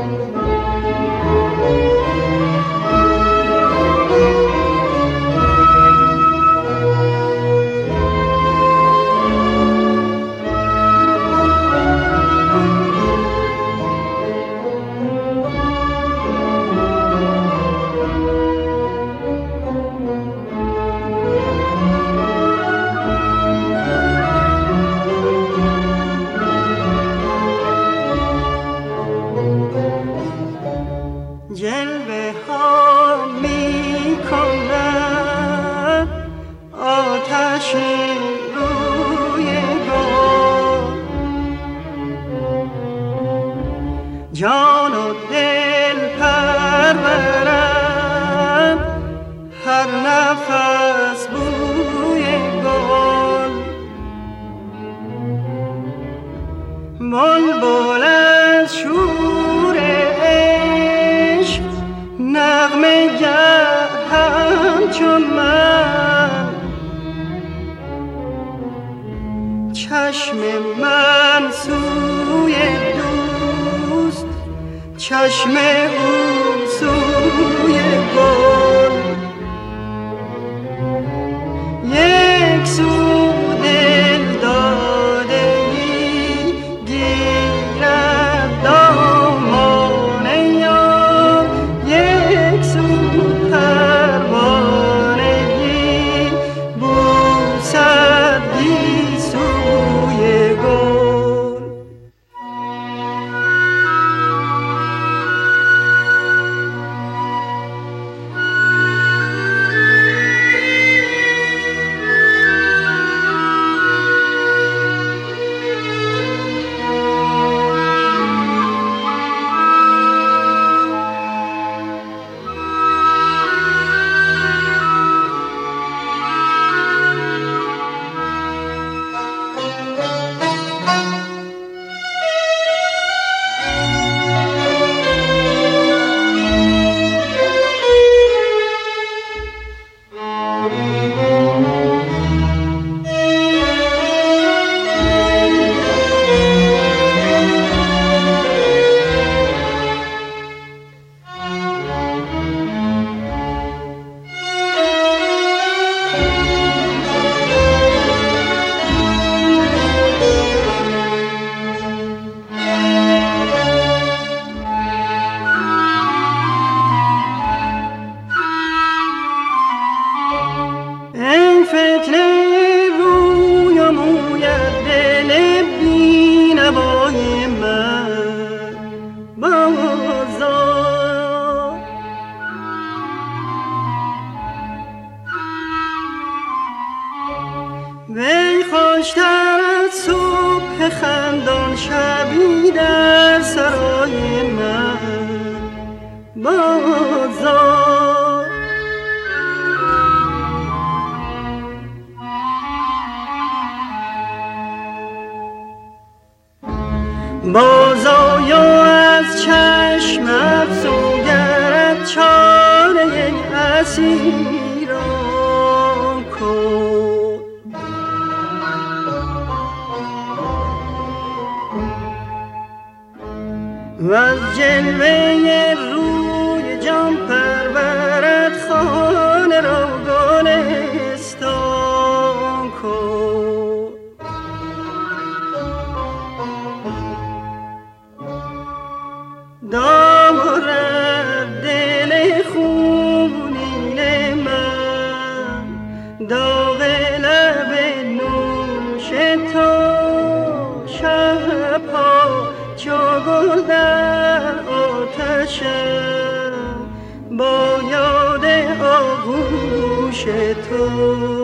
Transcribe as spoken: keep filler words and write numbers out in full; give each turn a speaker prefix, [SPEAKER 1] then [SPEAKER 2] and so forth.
[SPEAKER 1] چشم من سوی دوست، چشم او سوی گل. یک سو دل داده ای گیرد دامان یار، یک سو پروانه ای بوسد گیسوی گل. وی خوشتر از صبح خندان شبی در سرای من بازار. بازآیا از چشم افسونگرت چاره اسیران کن. و از جلوه روی جان پرورد خانه را گلستان کن. دارد دل خونین من داغ لب نوش تو، شبها چو گل در آتشم با یاد آغوش تو.